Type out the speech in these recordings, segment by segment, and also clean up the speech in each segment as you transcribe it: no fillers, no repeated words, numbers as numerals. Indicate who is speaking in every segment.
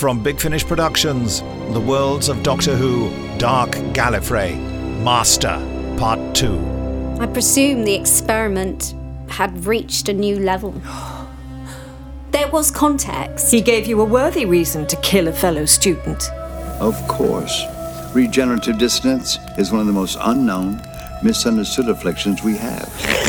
Speaker 1: from Big Finish Productions, The Worlds of Doctor Who, Dark Gallifrey, Master, Part 2.
Speaker 2: I presume the experiment had reached a new level. There was context.
Speaker 3: He gave you a worthy reason to kill a fellow student.
Speaker 4: Of course. Regenerative dissonance is one of the most unknown, misunderstood afflictions we have.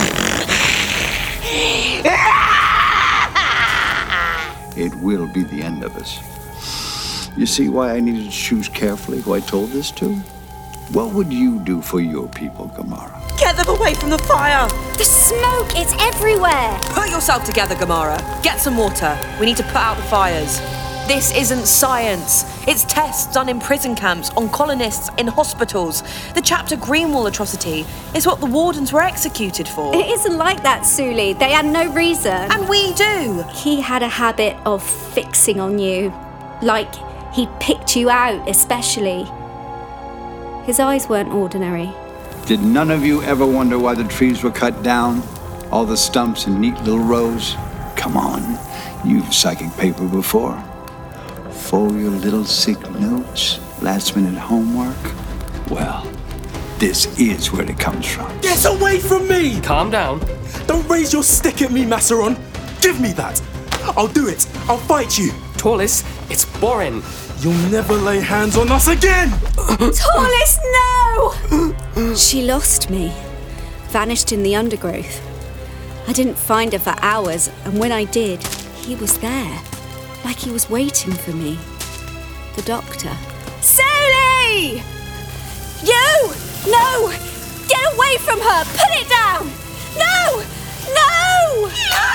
Speaker 4: It will be the end of us. You see why I needed to choose carefully who I told this to? What would you do for your people, Gamora?
Speaker 3: Get them away from the fire!
Speaker 2: The smoke, it's everywhere!
Speaker 5: Put yourself together, Gamora. Get some water. We need to put out the fires. This isn't science. It's tests done in prison camps, on colonists, in hospitals. The Chapter Greenwall atrocity is what the wardens were executed for.
Speaker 2: It isn't like that, Suli. They had no reason.
Speaker 5: And we do.
Speaker 2: He had a habit of fixing on you. Like, he picked you out, especially. His eyes weren't ordinary.
Speaker 4: Did none of you ever wonder why the trees were cut down? All the stumps in neat little rows? Come on, you've psychic paper before. For your little sick notes, last-minute homework? Well, this is where it comes from.
Speaker 6: Get away from me!
Speaker 7: Calm down.
Speaker 6: Don't raise your stick at me, Masseron. Give me that. I'll do it. I'll fight you.
Speaker 7: Torlis, it's boring.
Speaker 6: You'll never lay hands on us again!
Speaker 2: Torlis, no! She lost me. Vanished in the undergrowth. I didn't find her for hours, and when I did, he was there. Like he was waiting for me. The doctor. Suli! You! No! Get away from her! Put it down! No! No!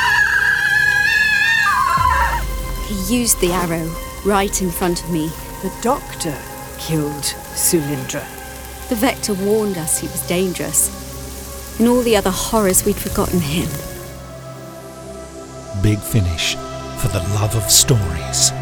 Speaker 2: He used the arrow right in front of me.
Speaker 3: The doctor killed Sulindra.
Speaker 2: The Vector warned us he was dangerous. In all the other horrors, we'd forgotten him.
Speaker 1: Big Finish, for the love of stories.